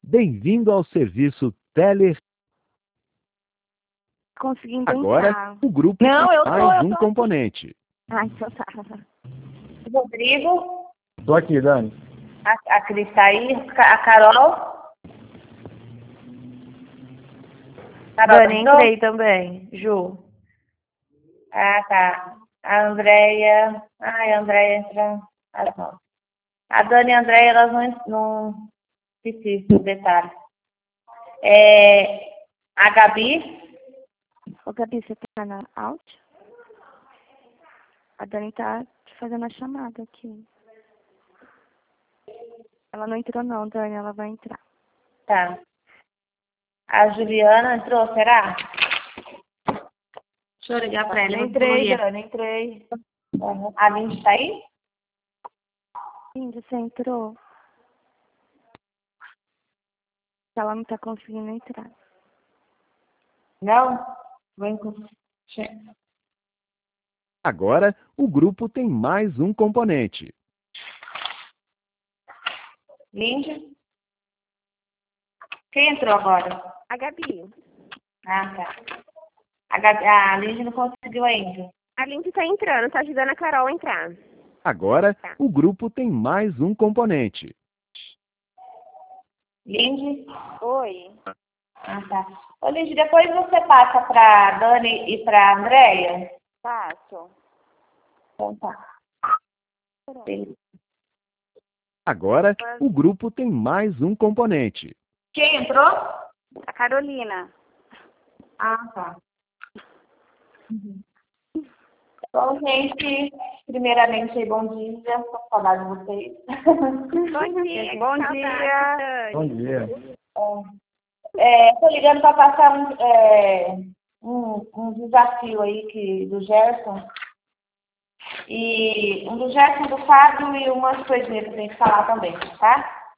Bem-vindo ao serviço Tele. Conseguindo Agora, entrar. o grupo Não, eu tem tô, mais eu um tô. componente. Ah, então tá. Rodrigo, Tô aqui, Dani. a Cris tá aí, a Carol. Carol, Dani, entrou? entrei também. Ju. Ah, tá. A Andréia. Ai, a Andréia entra. Ah, não. A Dani e a Andréia, elas não esqueci do detalhe. A Gabi. Ô, Gabi, você tá na out? A Dani tá te fazendo a chamada aqui. Ela não entrou não, Dani, ela vai entrar. Tá. A Juliana entrou, será? Deixa eu ligar pra ela. Entrei, Dani, entrei. A Lindy tá aí? Sim, você entrou? Ela não tá conseguindo entrar. Não? Vem com... Agora, o grupo tem mais um componente. Lindy? Quem entrou agora? A Gabi. Ah, tá. A Lindy não conseguiu ainda. A Lindy tá entrando, tá ajudando a Carol a entrar. Agora, o grupo tem mais um componente. Lindy? Oi. Ah, tá. Ô, Lindy, depois você passa pra Dani e pra Andréia? Passo. Então tá. Beleza. Agora, o grupo tem mais um componente. Quem entrou? A Carolina. Ah, tá. Bom, gente, primeiramente, bom dia. Tô com saudade de vocês. Bom dia. Bom dia. Bom dia. Tô ligando para passar um desafio aí do Gerson. E um do Gerson, do Fábio e umas coisinhas que eu tenho que falar também, tá?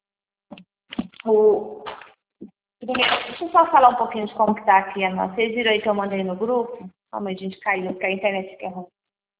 Primeiro, deixa eu só falar um pouquinho de como que tá aqui a nossa. Vocês viram aí que eu mandei no grupo? Calma aí, a gente caiu, porque a internet fica ruim.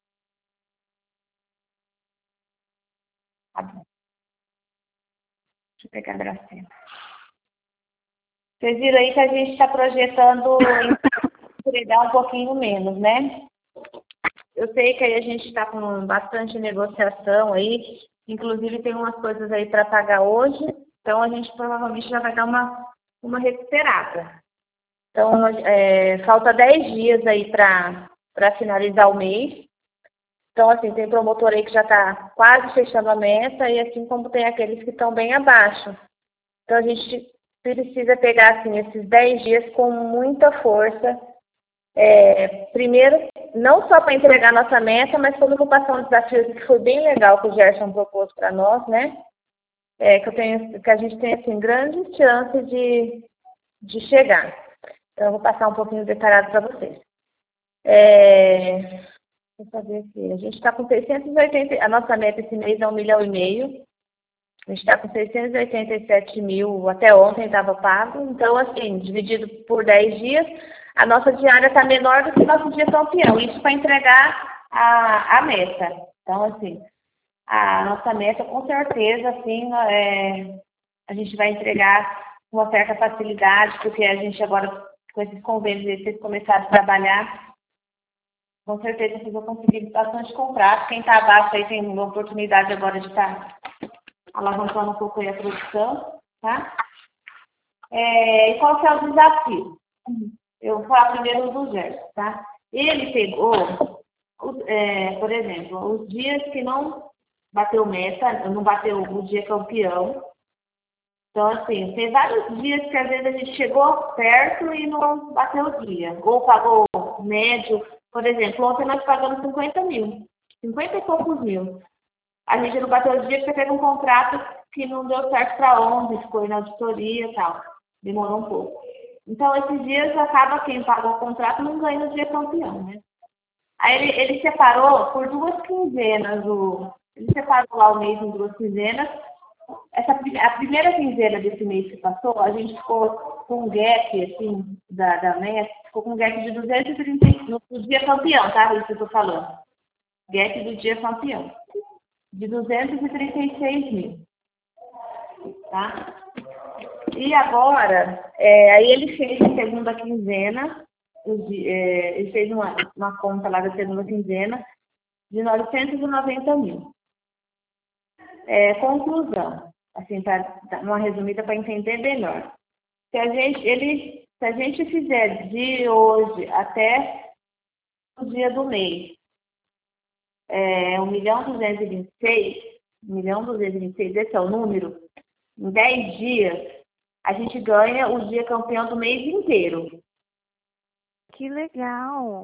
Tá bom. Deixa eu pegar a Gracena. Vocês viram aí que a gente está projetando entregar um pouquinho menos, né? Eu sei que aí a gente está com bastante negociação aí, inclusive tem umas coisas aí para pagar hoje, então a gente provavelmente já vai dar uma recuperada. Então, falta 10 dias aí para finalizar o mês. Então, assim, tem promotor aí que já está quase fechando a meta, e assim como tem aqueles que estão bem abaixo. Então, a gente precisa pegar, assim, esses 10 dias com muita força. Primeiro, não só para entregar nossa meta, mas como eu passar um desafio que foi bem legal que o Gerson propôs para nós, né? Que a gente tem, assim, grande chance de chegar. Então, eu vou passar um pouquinho detalhado para vocês. Deixa eu fazer aqui. A gente está com 680, a nossa meta esse mês é 1,5 milhão. A gente está com 687 mil, até ontem estava pago. Então, assim, dividido por 10 dias, a nossa diária está menor do que o nosso dia campeão. Isso para entregar a meta. Então, assim, a nossa meta, com certeza, assim, a gente vai entregar com uma certa facilidade, porque a gente agora, com esses convênios, vocês começaram a trabalhar, com certeza vocês vão conseguir bastante comprar. Quem está abaixo aí tem uma oportunidade agora de estar alavancando um pouco aí a produção, tá? E qual que é o desafio? Eu vou falar primeiro do Gerson, tá? Ele pegou, por exemplo, os dias que não bateu meta, não bateu o dia campeão. Então, assim, tem vários dias que às vezes a gente chegou perto e não bateu o dia. Ou pagou médio. Por exemplo, ontem nós pagamos 50 mil. 50 e poucos mil. A gente não bateu o dia porque teve um contrato que não deu certo para ontem, ficou na auditoria e tal. Demorou um pouco. Então, esses dias acaba quem pagou o contrato não ganha no dia campeão, né? Aí ele separou por 2 quinzenas. Ele separou lá o mês em 2 quinzenas. A primeira quinzena desse mês que passou, a gente ficou com um gap, assim, da meta, ficou com um gap de 230 no dia campeão, tá? Isso que eu tô falando. Gap do dia campeão. De 236 mil. Tá? E agora, aí ele fez a segunda quinzena, ele fez uma conta lá da segunda quinzena de 990 mil. Conclusão, assim, para dar uma resumida para entender melhor. Se a gente fizer de hoje até o dia do mês, 1.226.000, esse é o número, em 10 dias, a gente ganha o dia campeão do mês inteiro. Que legal.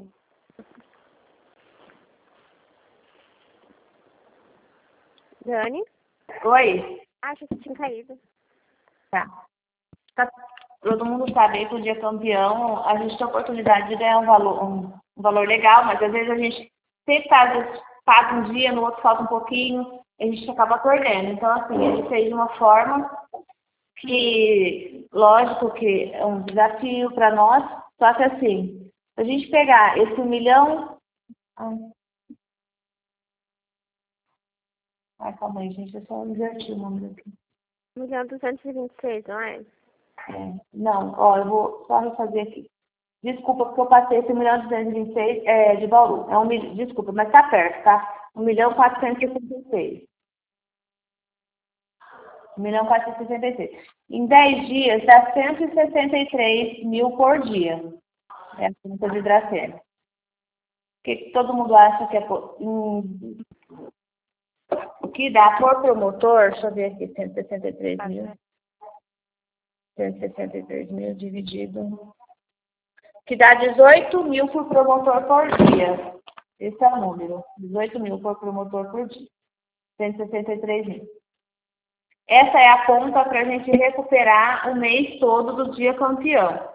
Dani? Oi? Acho que tinha caído. Tá. Todo mundo sabe aí que o dia campeão, a gente tem a oportunidade de ganhar um valor legal, mas às vezes a gente sempre paga um dia, no outro falta um pouquinho, a gente acaba perdendo. Então, assim, ele fez de uma forma que, lógico que é um desafio para nós, só que assim, se a gente pegar esse 1 milhão... calma aí, gente, eu só inverti o número aqui. 1.226, não é? Não, ó, eu vou só refazer aqui. Desculpa, porque eu passei esse 1.226 de Bauru. Desculpa, mas tá perto, tá? 1.466. 1.466. Em 10 dias, dá 163 mil por dia. É a conta de Dracena. O que todo mundo acha que é o que dá por promotor? Deixa eu ver aqui, 163 mil. 163 mil dividido, que dá 18 mil por promotor por dia. Esse é o número, 18 mil por promotor por dia, 163 mil. Essa é a conta para a gente recuperar o mês todo do dia campeão.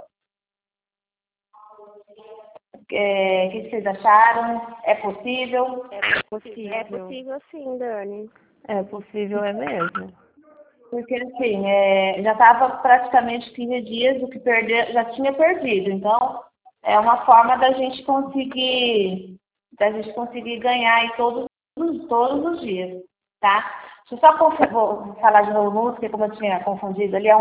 O que vocês acharam? É possível? É possível. É possível sim, Dani. É possível, é mesmo. Porque, assim, já estava praticamente 15 dias, o que já tinha perdido. Então, é uma forma da gente conseguir ganhar aí todos os dias, tá? Deixa eu só vou falar de novo o número, porque como eu tinha confundido ali, é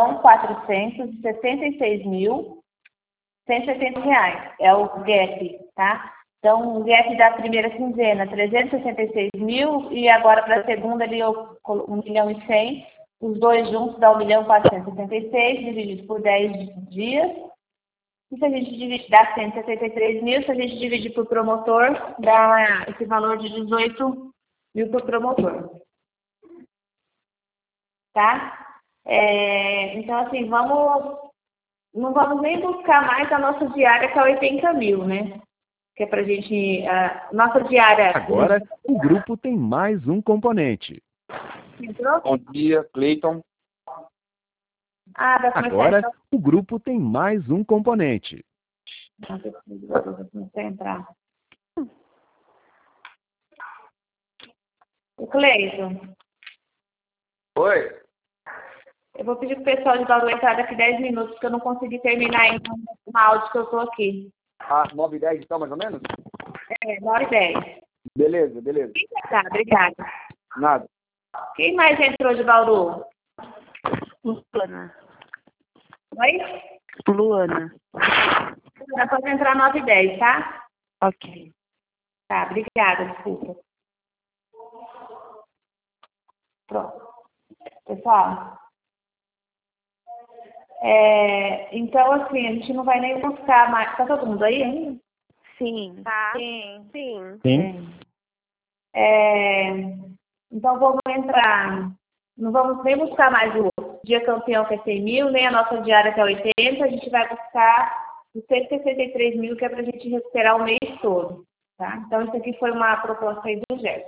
R$1.466.170. É o gap, tá? Então, o gap da primeira quinzena, 366 mil, e agora para a segunda ali, 1.100.000. Os dois juntos dá 1.476.000, dividido por 10 dias. E se a gente dividir, dá 173 mil. Se a gente dividir por promotor, dá esse valor de 18 mil por promotor. Tá? Então, assim, não vamos nem buscar mais a nossa diária, que é 80 mil, né? Que é pra gente... nossa diária... Agora, o grupo tem mais um componente. Entrou? Bom dia, Cleiton. Vai começar Agora, então. o grupo tem mais um componente. Não sei entrar. O Cleiton, Oi. eu vou pedir pro pessoal de Bauru entrar daqui 10 minutos, porque eu não consegui terminar ainda o áudio que eu tô aqui. 9h10 então, mais ou menos? 9h10. Beleza. Tá, obrigada. Nada. Quem mais entrou de Bauru? Luana. Oi? Luana. Dá pra entrar 9h10, tá? Ok. Tá, obrigada, desculpa. Pronto. Pessoal, então, assim, a gente não vai nem buscar mais... Tá todo mundo aí ainda? Sim. Tá? Sim. Então, vamos entrar... Não vamos nem buscar mais o dia campeão, que é 100 mil, nem a nossa diária, que é 80. A gente vai buscar os 163 mil, que é para a gente recuperar o mês todo. Tá? Então, isso aqui foi uma proposta aí do Gerson.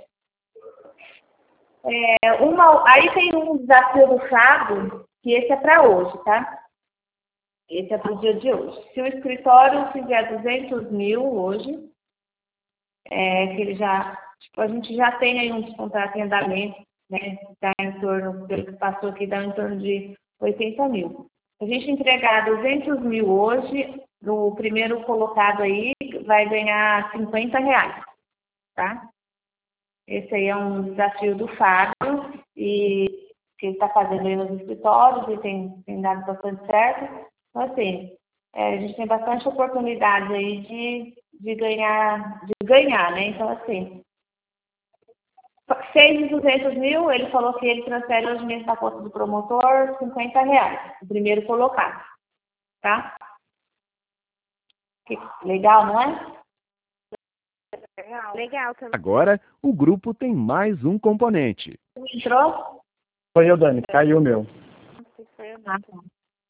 Aí tem um desafio do Fábio, que esse é para hoje, tá? Esse é para o dia de hoje. Se o escritório fizer 200 mil hoje, que ele já... Tipo, a gente já tem aí um contrato em andamento, né? Dá em torno, pelo que passou aqui, dá em torno de 80 mil. Se a gente entregar 200 mil hoje, no primeiro colocado aí, vai ganhar R$50, tá? Esse aí é um desafio do Fábio e que ele está fazendo aí nos escritórios e tem dado bastante certo. Então, assim, a gente tem bastante oportunidade aí de ganhar, né? Então, assim, 6.200.000, ele falou que ele transfere hoje mesmo na conta do promotor R$50, o primeiro colocado, tá? Legal, não é? Legal também. Agora, o grupo tem mais um componente. Entrou? Foi eu, Dani. Caiu o meu. Ah, tá.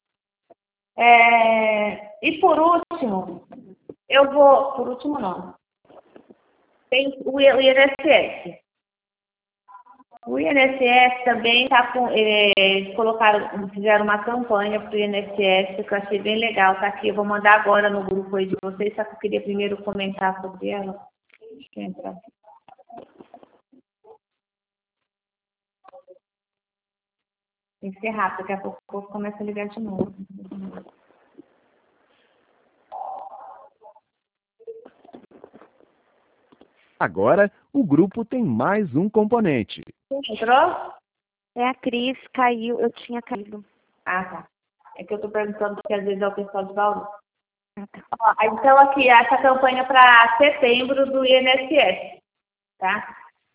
E por último, eu vou... Por último, não. Tem o INSS. O INSS também está com... Eles fizeram uma campanha para o INSS, que eu achei bem legal. Tá aqui, eu vou mandar agora no grupo aí de vocês, só que eu queria primeiro comentar sobre ela. Deixa eu entrar aqui. Tem que ser rápido, daqui a pouco o povo começa a ligar de novo. Agora, o grupo tem mais um componente. Entrou? É a Cris, caiu, eu tinha caído. Ah, tá. É que eu estou perguntando porque às vezes é o pessoal de Bauru. Ah, tá. Ó, então, aqui, essa campanha para setembro do INSS, tá?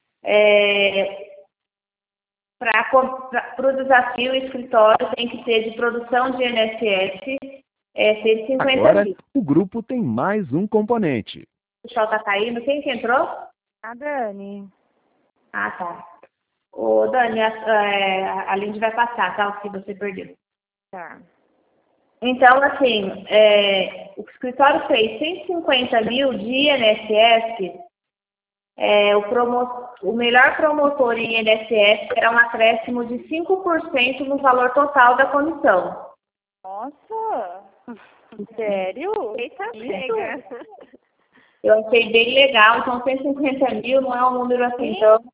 Para o desafio, o escritório tem que ter de produção de INSS 150 Agora, mil. o grupo tem mais um componente. O pessoal está caindo. Quem que entrou? A Dani. Ah, tá. Ô, Dani, a Lindy vai passar, tá? O que você perdeu. Tá. Então, assim, o escritório fez 150 mil de INSS. O melhor promotor em INSS era um acréscimo de 5% no valor total da comissão. Nossa! Sério? Eita, pega! Eu achei bem legal, então 150 mil não é um número assim tão...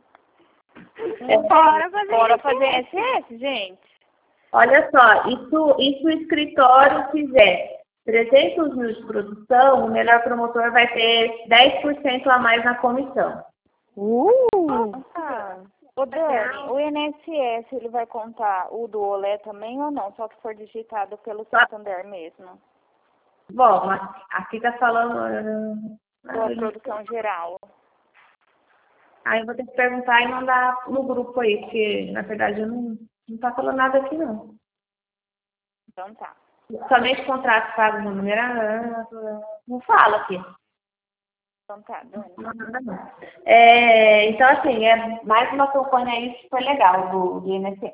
Bora fazer SS, gente. Olha só, isso o escritório fizer 300 mil de produção, o melhor promotor vai ter 10% a mais na comissão. Nossa! Ô, Dani, o INSS, ele vai contar o do Olé também ou não? Só que for digitado pelo Santander mesmo? Bom, mas aqui tá falando... Ou a produção geral? Aí eu vou ter que perguntar e mandar no grupo aí, porque na verdade eu não tá falando nada aqui não. Então tá. Somente contratos pagos no numerário, não fala aqui. Então tá, Dani. Não. Então, assim, é mais uma campanha aí super legal do INSS.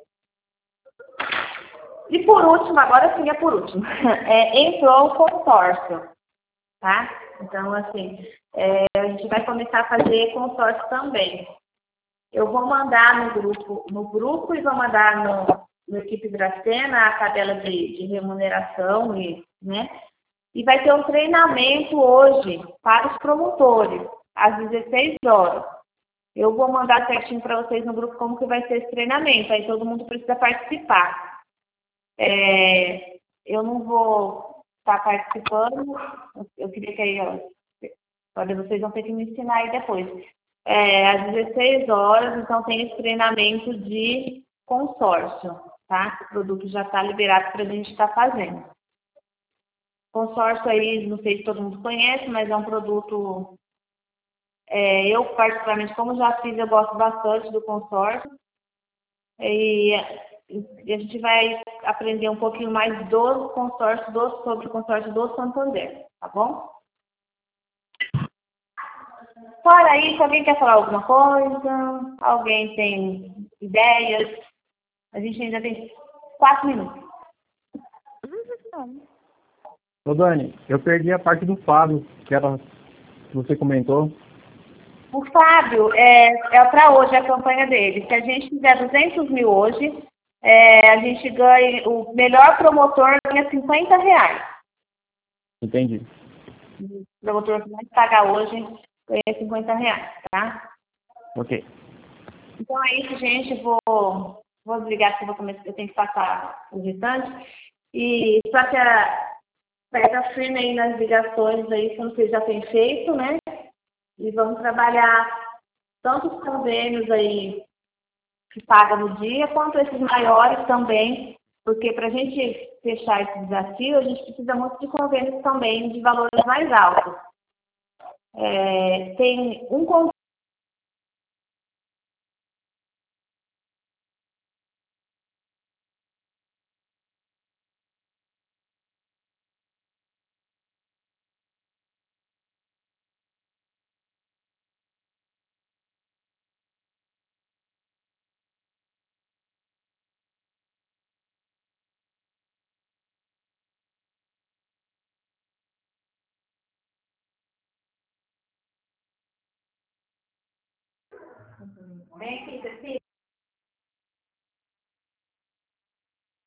E por último, agora sim é por último, entrou o consórcio, tá? Então, assim, a gente vai começar a fazer consórcio também. Eu vou mandar no grupo e vou mandar no Equipe Dracena a tabela de remuneração, né? E vai ter um treinamento hoje para os promotores, às 16 horas. Eu vou mandar certinho para vocês no grupo como que vai ser esse treinamento, aí todo mundo precisa participar. Eu não vou estar participando, eu queria que aí, vocês vão ter que me ensinar aí depois. Às 16 horas, então tem esse treinamento de consórcio, tá? O produto já está liberado para a gente estar fazendo. Consórcio aí, não sei se todo mundo conhece, mas é um produto, eu particularmente, como já fiz, eu gosto bastante do consórcio. E a gente vai aprender um pouquinho mais do consórcio, sobre o consórcio do Santander, tá bom? Fora isso, alguém quer falar alguma coisa? Alguém tem ideias? A gente ainda tem 4 minutos. Ô, Dani, eu perdi a parte do Fábio, que você comentou. O Fábio, é para hoje a campanha dele. Se a gente fizer 200 mil hoje, a gente ganha, o melhor promotor ganha R$50. Entendi. O promotor que vai pagar hoje ganha R$50, tá? Ok. Então é isso, gente. Vou desligar porque eu tenho que passar o restante. E só que pega firme aí nas ligações aí, como vocês já têm feito, né? E vamos trabalhar tanto os convênios aí que paga no dia, quanto esses maiores também, porque para a gente fechar esse desafio, a gente precisa muito de convênios também de valores mais altos. Tem um Vem aqui, Cecília.